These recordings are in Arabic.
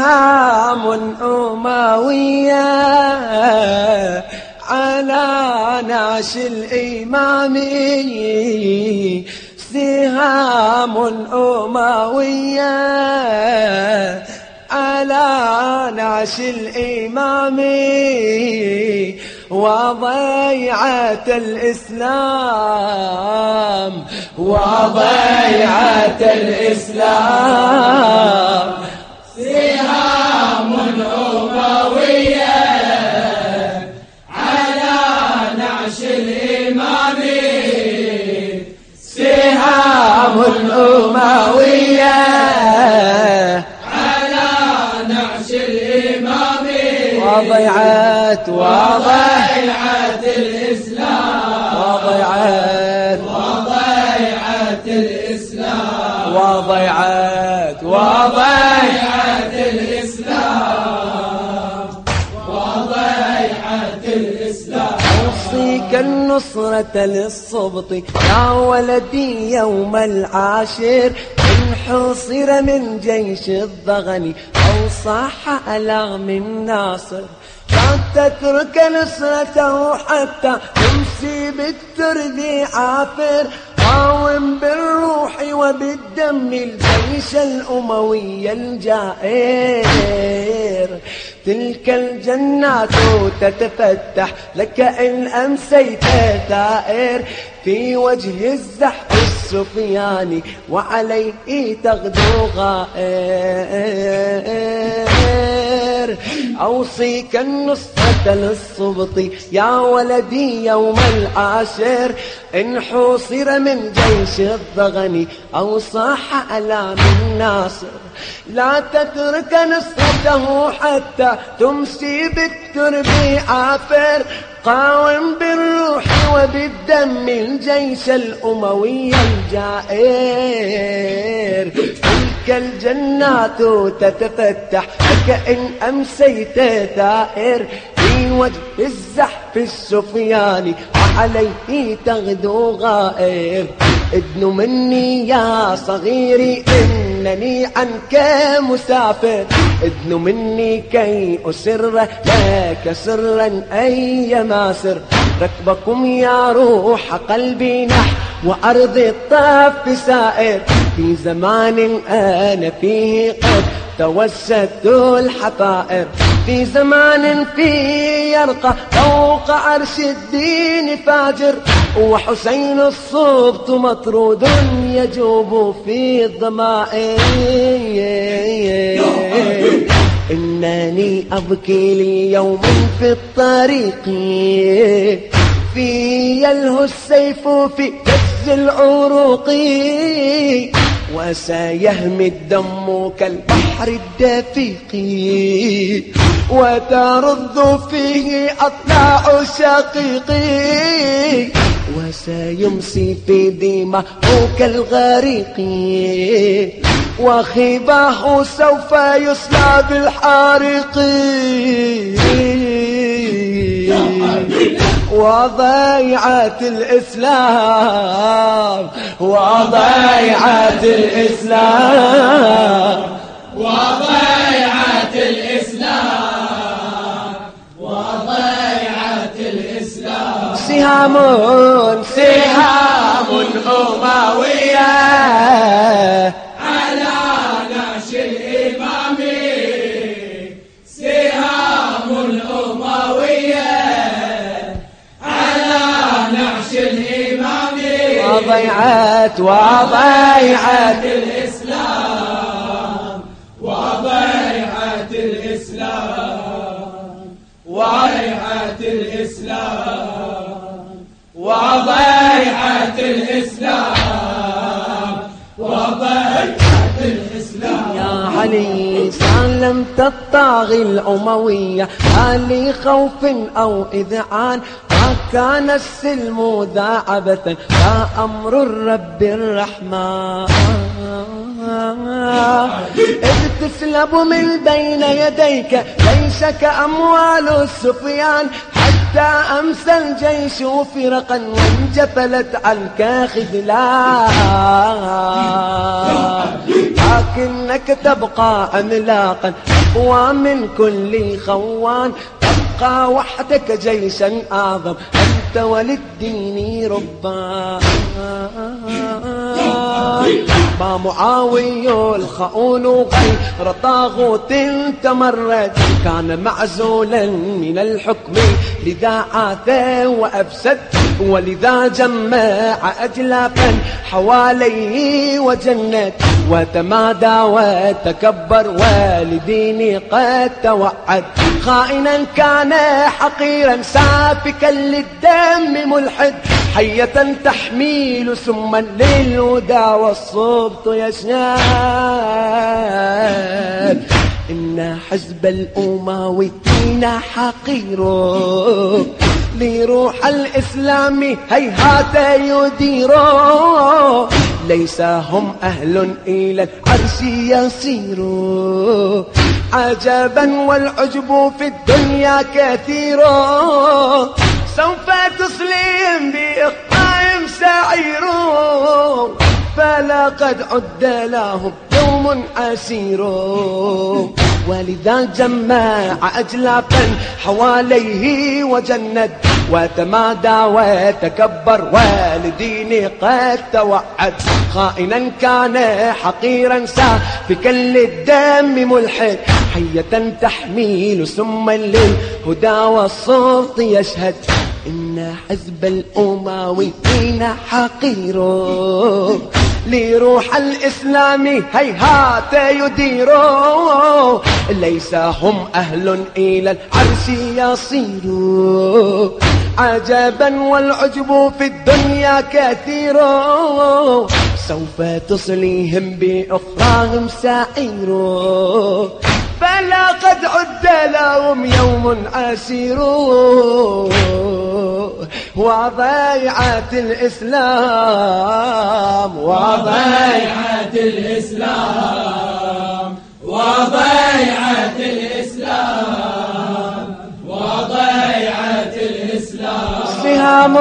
سهام أموية على نعش الإمامي، سهام أموية على نعش الإمامي، وضيعة الإسلام وضيعة الإسلام، سهام أموية على نعش الإمامي، سهام أموية على نعش الإمامي، وضيعة الإسلام، وضيعة الإسلام، وضيعة الإسلام، وضيعة الإسلام. أوصيك النصرة للصبط يا ولدي يوم العاشر، إن حصر من جيش الضغن أو صاح ألغم الناصر، لا تترك نصرته حتى تمسي بالترب عافر، قاوم بالروح وبالدم الجيش الأموي الجائر، تلك الجنات تتفتح لك إن أمسيت ثائر، في وجه الزحف السفياني وعليه تغدو غائر. أوصيك النصرة للصبط يا ولدي يوم العاشر، إن حوصر من جيش الضغن أو صاح ألام الناصر، لا تترك نصرته حتى تمسي بالترب عافر، قاوم بالروح وبالدم الجيش الأموي الجائر، تلك الجنات تتفتح لك إن أمسيت ثائر، في وجه الزحف السفياني وعليه تغدو غائر. ادن مني يا صغيري إنني عنك مسافر، ادن مني كي أسر لك سرا أي ماسر، ركبكم يا روح قلبي نحو أرض الطف سائر، في زمان أنا فيه قد توسدت الحفائر، في زمان فيه يرقى فوق عرش الدين فاجر، وحسين الصبط مطرود يجوب في الضمائر، إنني أبكي لي يوم في الطريق، في يلهو السيف في كز العروق، وسيهمي الدم كالبحر الدفيق، وترض فيه أطلاع شقيقي، وسيمسي في دماء كالغريق، وخباه سوف يصلى بالحارق، وضيعة الإسلام وضيعة الإسلام، وضيعة الإسلام، وضيعة الإسلام، سهام أموية على نعش الإمامي، سهام أموية على نعش الإمامي، وضيعة الإسلام، وضيعة الإسلام، وضيعة الإسلام، وضيعة الإسلام، وضيعة الإسلام. يا علي سلمت الطاغي الأموية هل خوف أو إذعان، ما كان السلم ذا عبثا فأمر الرب الرحمن، إذ تسلب من بين يديك ليس كأموال السفيان، حتى أمسى الجيش فرقا وانجفلت عنك خذلان، لكنك تبقى عملاقا أقوى من كل خوان، تبقى وحدك جيشا أعظم أنت وللدين ربان. ما معاوي الخؤون غير طاغوت تمرد، كان معزولا من الحكم لذا عاث وأفسد، ولذا جمع أجلافا حواليه وجند، وتمادى وتكبر ولديني قد توعد، خائنا كان حقيرا سافكا للدم ملحد، حية تحميل سما للهدى والصبط يشهد. إن حزب الأمويين حقير لروح الإسلام هيهات يدير، ليس هم أهل إلى العرش يصير، عجبا والعجب في الدنيا كثير، سوف تصليهم بإقطاعهم سعير، فلقد عد لهم يوم عسير، ولذا جمع أجلافا حواليه وجند، وتمادى وتكبر ولديني قد توعد، خائنا كان حقيرا سافكا للدم ملحد، حية تحميل سما للهدى والصوت يشهد. إن حزب الأمويين حقير لروح الإسلام هيهات يدير، ليس هم أهل إلى العرش يصير، عجبا والعجب في الدنيا كثير، سوف تصليهم بأخراهم سعير، فلقد عد لهم يوم عسير، وضيعة الإسلام وضيعة الإسلام وضيعة الإسلام وضيعة الإسلام، سهام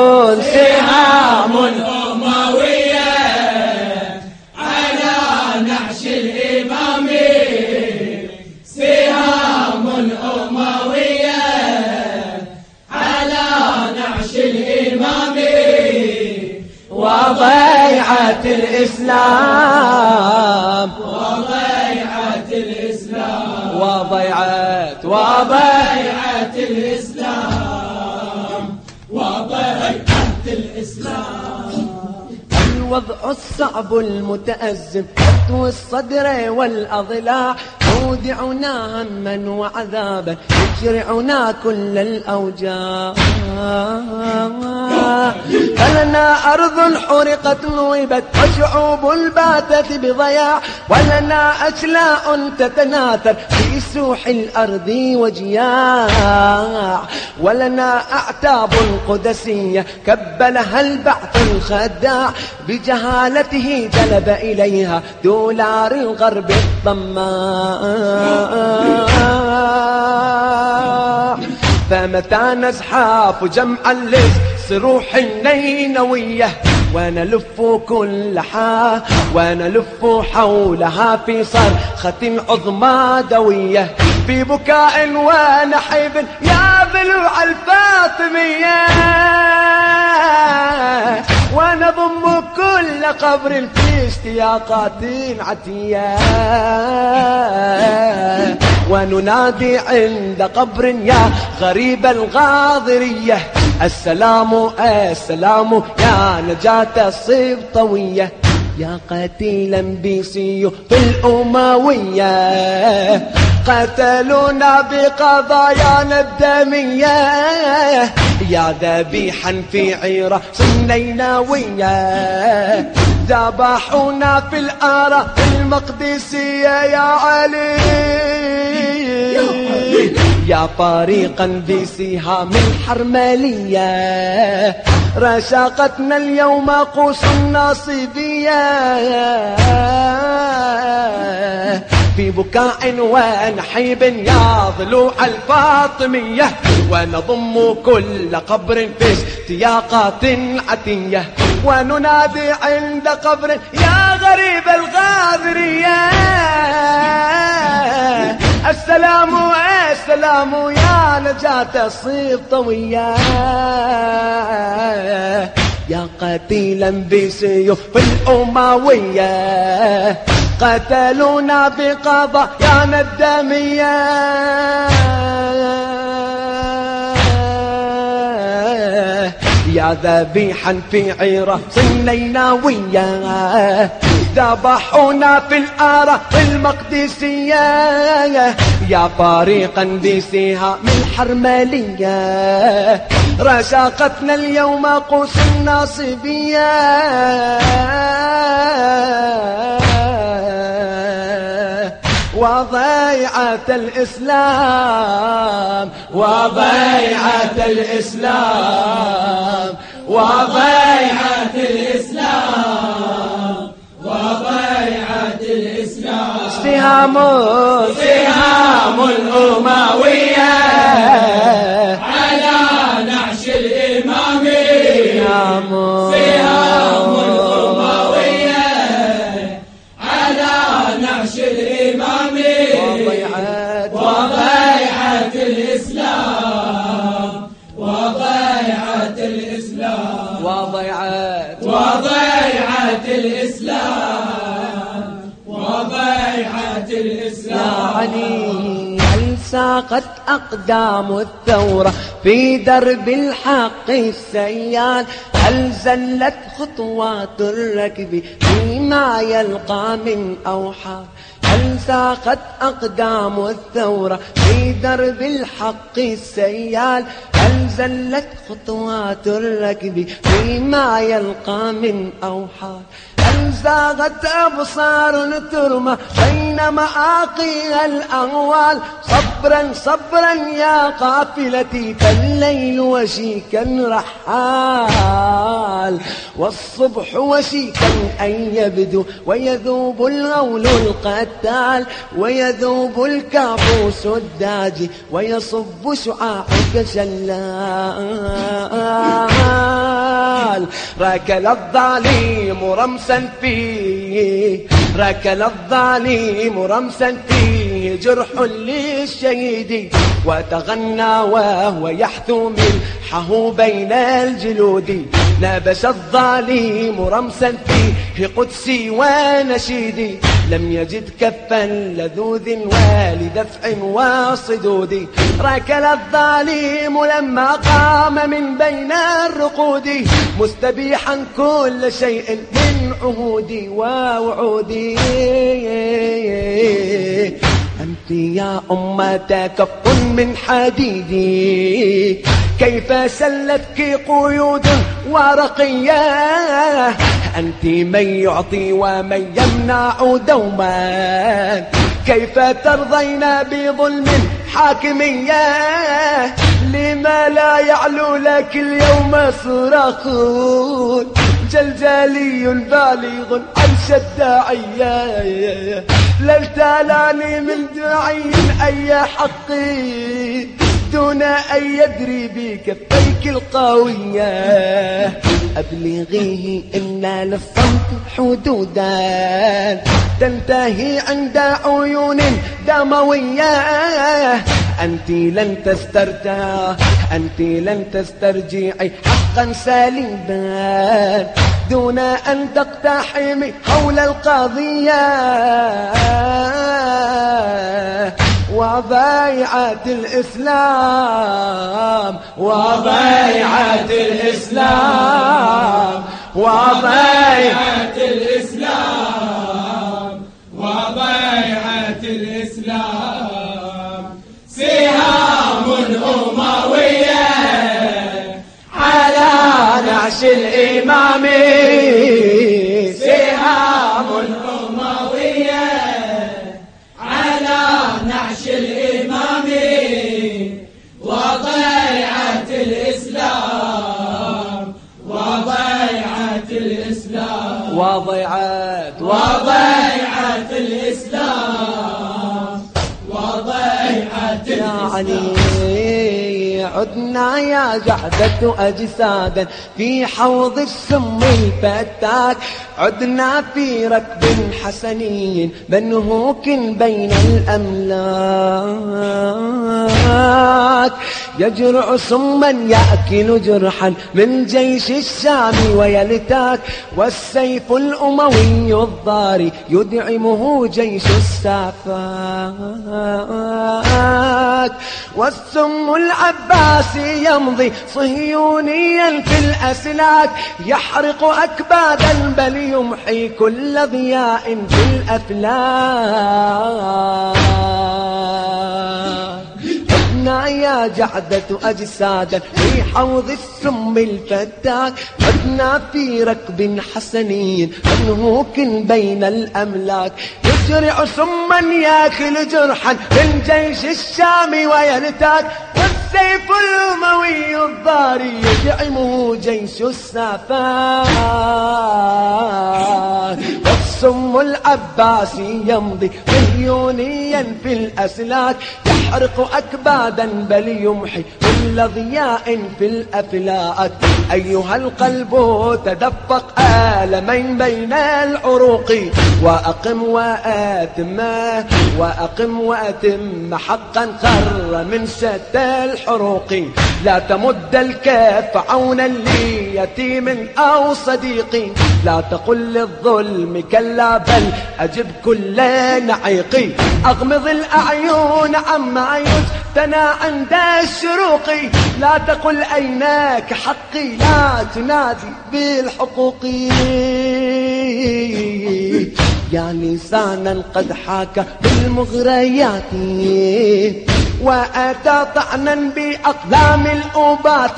أموية على نعش الإمام، سهام أموية على نعش الإمام، وضيعة الإسلام وضيعة الإسلام وضيعة الإسلام وضيعة الإسلام. الوضع الصعب المتأزم فتو الصدر والأضلاع، يودعنا هما وعذابا يجرعنا كل الأوجاع، فلنا أرض حرقت نوبت وشعوب باتت بضياع، ولنا أشلاء تتناثر في سوح الأرض وجياع، ولنا أعتاب قدسية كبلها البعث الخداع، بجهالته جلب إليها دولار الغرب الطماع، فمتى نزحف جمعا للصروح النينوية، ونلف كلها ونلف حولها في صرخة عظمى دوية، في بكاء ونحيب يا ضلوع الفاطمية، ونضم كل قبر في اشتياقات عتية، وننادي عند قبر يا غريب الغاضرية، السلام السلام يا نجاة السبطوية، يا قتيلا بسيوف الأموية، قتلونا بقضايانا الدمية، يا ذبيحا في عيرة نينوية، ذبحونا في الآراء المقدسية، يا علي يا طريقا بسهام الحرملية، رشاقتنا اليوم قوس الناصبية، في بكاء ونحيب يا ضلوع الفاطمية، ونضم كل قبر في اشتياقات عتية، وننادي عند قبر يا غريب الغابرية السلام السلام يا نجاة الصبطوية يا قتيلا بسيوف الأموية قتلونا بقضايانا الدمية يا ذبيحا في عيرة نيناوية ذبحونا في الآراء المقدسية يا طريقا بسيها من حرملية رشاقتنا اليوم قوس الناصبية وضيعة الإسلام وضيعة الإسلام وضيعة الإسلام وضيعة الإسلام سهام الأموية على نعش الإمامي سهام الأموية على نعش الإمامي وضيعة الإسلام وضيعة الإسلام وضيعة الإسلام وضيعة الإسلام يعني هل ساقت أقدام الثورة في درب الحق السيال هل زلت خطوات الركب فيما يلقى من أوحال هل ساقت أقدام الثورة في درب الحق السيال هل زلت خطوات الركب فيما يلقى من أوحال هل زاغت أبصار ترمى بين مآقي الأهوال صبرا صبرا يا قافلتي فالليل وشيكا رحال والصبح وشيكا أن يبدو ويذوب الغول القتال ويذوب الكابوس الداجي ويصب شعاعك شلال ركل الظالم رمسا فيه ركل الظالم رمسا فيه جرح للشهيد وتغنى وهو يحثو ملحه بين الجلود نبش الظالم رمسا فيه قدسي ونشيدي لم يجد كفا لذوذ ولدفع وصدود ركل الظالم لما قام من بين الرقود مستبيحا كل شيء من عهودي ووعودي أنت يا أمة كف من حديدي كيف سلتك قيود ورقية أنت من يعطي ومن يمنع دوما كيف ترضين بظلم حاكمية لما لا يعلو لك اليوم صراخون جلجالي بالغ عرش الداعية للتالاني من داعي أي حقي دون أن يدري بكفيك القوية أبلغيه إن للصمت حدودا تنتهي عند عيون دموية أنت لن تسترجع أنت لن تسترجعي حقا سليما دون أن تقتحمي حول القضية وضيعة الإسلام وضيعة الإسلام وضيعة الإسلام وضيعة الإسلام سهام أموية على نعش الإمام سهام أموية على نعش الإمام وضيعة الإسلام وضيعة الإسلام وضيعة الإسلام وضيعة الإسلام عدنا يا جحدة أجسادا في حوض السم الفتاك، عدنا في ركب حسني منهوك بين الأملاك، يجرع سما يأكل جرحا من جيش الشام ويلتاك، والسيف الأموي الضاري يدعمه جيش السافاك، والسم العباسي يمضي صهيونيا في الأسلاك، يحرق أكبادا بل يمحي كل ضياء في الأفلاك. عدنا يا جحدة أجسادا في حوض السم الفتاك، عدنا في ركب حسني منهوك بين الأملاك، يجرع سما ياكل جرحا من جيش الشام ويلتاك، والسيف الأموي الضاري يدعمه جيش السافاك، والسم العباسي يمضي صهيونيا في الأسلاك، يحرق أكبادا بل يمحي كل ضياء في الأفلاك. أيها القلب تدفق آلمين بين العروق، وأقم وأتم حقا خر من شتى الحروق، لا تمد الكف عونا ليتيم أو صديق، لا تقل للظلم كلا بل أجب كل نعيق، أغمض الأعين عما يجتنى عند الشروق، لا تقل أيناك حقي لا تنادي بالحقوق، يا لسانا قد حاك بالمغريات وأتى طعنا بأقلام الأوبات،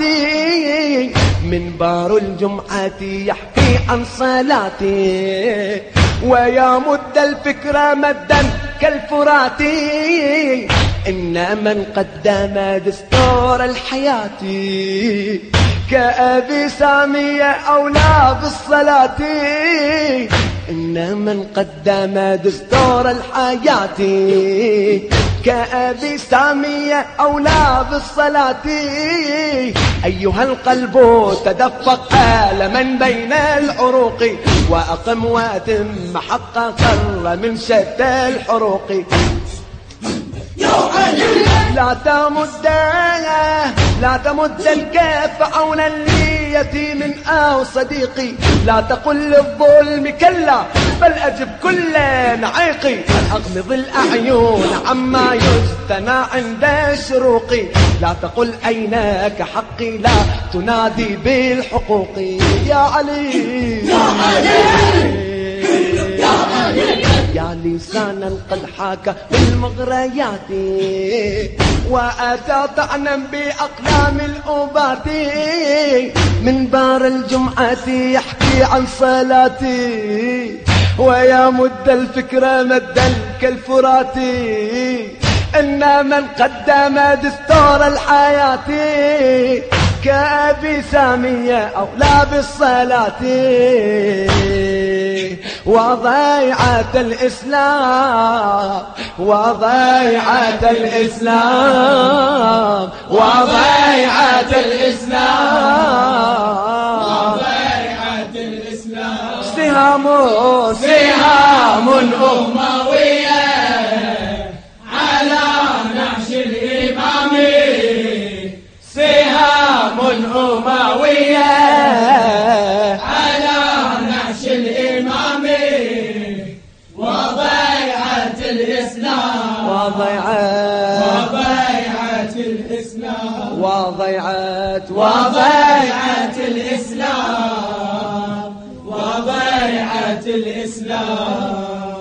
منبر الجمعة يحكي عن صلاتي ويمد الفكر مدا كالفرات، إن من قدم دستور الحياة كأبي سامية أولى بالصلاة، إن من قدم دستور الحياة كأبي سامية أولى بالصلاة. أيها القلب تدفق آلما بين العروق، وأقم وأتم حق خر من شتى الحروق، لا تمد الكف عونا ليتيم أو صديقي، لا تقل للظلم كلا بل أجب كل نعيقي، أغمض الأعين عما يجتنى عند الشروق، لا تقل أيناك حقي لا تنادي بالحقوق، يا علي يا علي يا لسانا قد حاك بالمغريات وأتى طعنا بأقلام الأوبات، منبر الجمعة يحكي عن صلاتي ويمد الفكر مدا كالفرات، إن من قدم دستور الحياة كأبي سامية أولى بالصلاة، وضيعة الإسلام وضيعة الإسلام وضيعة الإسلام سهام أموية على نعش الإمام، سهام أموية على نعش الإمام، وضيعة الإسلام وضيعة الإسلام وضيعة الإسلام وضيعة الإسلام.